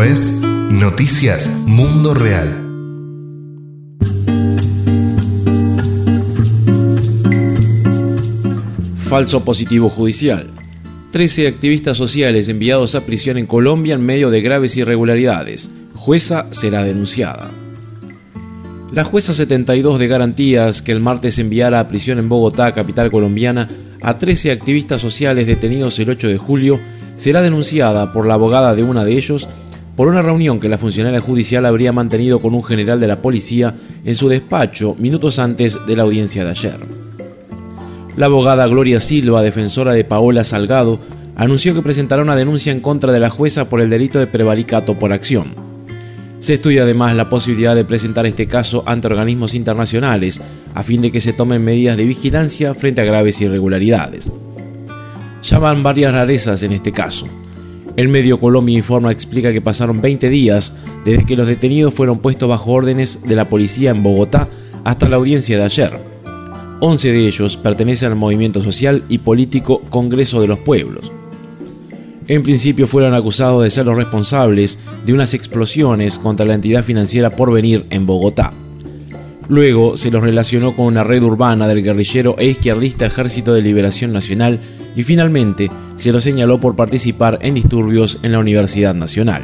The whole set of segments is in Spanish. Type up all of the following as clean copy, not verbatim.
es Noticias Mundo Real. Falso positivo judicial. 13 activistas sociales enviados a prisión en Colombia en medio de graves irregularidades. Jueza será denunciada. La jueza 72 de Garantías, que el martes enviara a prisión en Bogotá, capital colombiana, a 13 activistas sociales detenidos el 8 de julio, será denunciada por la abogada de una de ellos por una reunión que la funcionaria judicial habría mantenido con un general de la policía en su despacho minutos antes de la audiencia de ayer. La abogada Gloria Silva, defensora de Paola Salgado, anunció que presentará una denuncia en contra de la jueza por el delito de prevaricato por acción. Se estudia además la posibilidad de presentar este caso ante organismos internacionales a fin de que se tomen medidas de vigilancia frente a graves irregularidades. Ya van varias rarezas en este caso. El medio Colombia Informa explica que pasaron 20 días desde que los detenidos fueron puestos bajo órdenes de la policía en Bogotá hasta la audiencia de ayer. 11 de ellos pertenecen al movimiento social y político Congreso de los Pueblos. En principio fueron acusados de ser los responsables de unas explosiones contra la entidad financiera Porvenir en Bogotá. Luego se los relacionó con una red urbana del guerrillero e izquierdista Ejército de Liberación Nacional y finalmente se los señaló por participar en disturbios en la Universidad Nacional.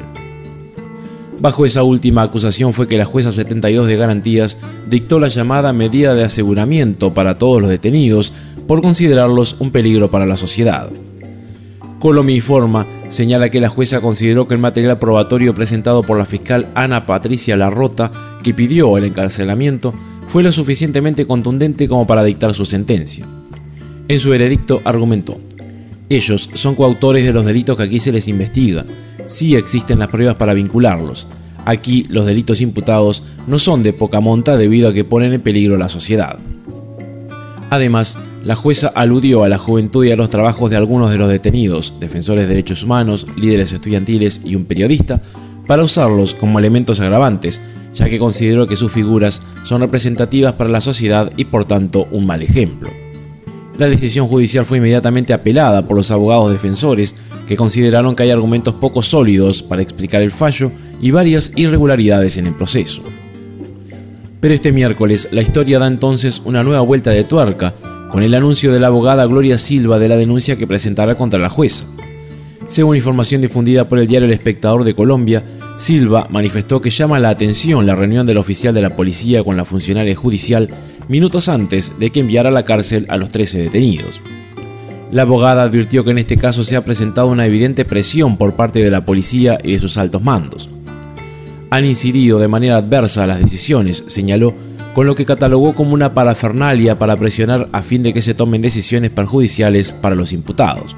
Bajo esa última acusación fue que la jueza 72 de Garantías dictó la llamada medida de aseguramiento para todos los detenidos por considerarlos un peligro para la sociedad. Colombia Informa señala que la jueza consideró que el material probatorio presentado por la fiscal Ana Patricia Larrota, que pidió el encarcelamiento, fue lo suficientemente contundente como para dictar su sentencia. En su veredicto argumentó: ellos son coautores de los delitos que aquí se les investiga. Sí existen las pruebas para vincularlos. Aquí los delitos imputados no son de poca monta debido a que ponen en peligro a la sociedad. Además, la jueza aludió a la juventud y a los trabajos de algunos de los detenidos, defensores de derechos humanos, líderes estudiantiles y un periodista, para usarlos como elementos agravantes, ya que consideró que sus figuras son representativas para la sociedad y por tanto un mal ejemplo. La decisión judicial fue inmediatamente apelada por los abogados defensores, que consideraron que hay argumentos poco sólidos para explicar el fallo y varias irregularidades en el proceso. Pero este miércoles la historia da entonces una nueva vuelta de tuerca, con el anuncio de la abogada Gloria Silva de la denuncia que presentará contra la jueza. Según información difundida por el diario El Espectador de Colombia, Silva manifestó que llama la atención la reunión del oficial de la policía con la funcionaria judicial minutos antes de que enviara a la cárcel a los 13 detenidos. La abogada advirtió que en este caso se ha presentado una evidente presión por parte de la policía y de sus altos mandos. Han incidido de manera adversa a las decisiones, señaló, con lo que catalogó como una parafernalia para presionar a fin de que se tomen decisiones perjudiciales para los imputados.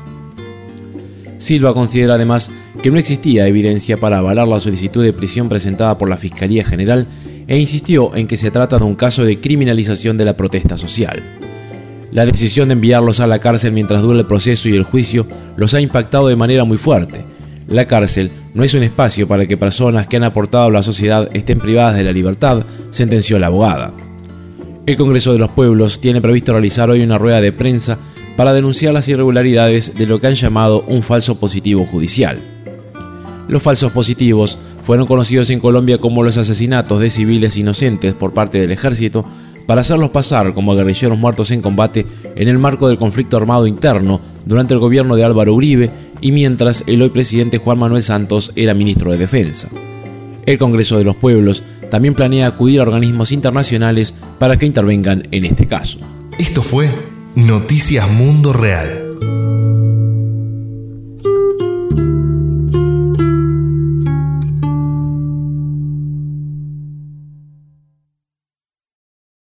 Silva considera además que no existía evidencia para avalar la solicitud de prisión presentada por la Fiscalía General e insistió en que se trata de un caso de criminalización de la protesta social. La decisión de enviarlos a la cárcel mientras dura el proceso y el juicio los ha impactado de manera muy fuerte. La cárcel no es un espacio para que personas que han aportado a la sociedad estén privadas de la libertad, sentenció la abogada. El Congreso de los Pueblos tiene previsto realizar hoy una rueda de prensa para denunciar las irregularidades de lo que han llamado un falso positivo judicial. Los falsos positivos fueron conocidos en Colombia como los asesinatos de civiles inocentes por parte del ejército para hacerlos pasar como guerrilleros muertos en combate en el marco del conflicto armado interno durante el gobierno de Álvaro Uribe y mientras el hoy presidente Juan Manuel Santos era ministro de Defensa. El Congreso de los Pueblos también planea acudir a organismos internacionales para que intervengan en este caso. Esto fue Noticias Mundo Real.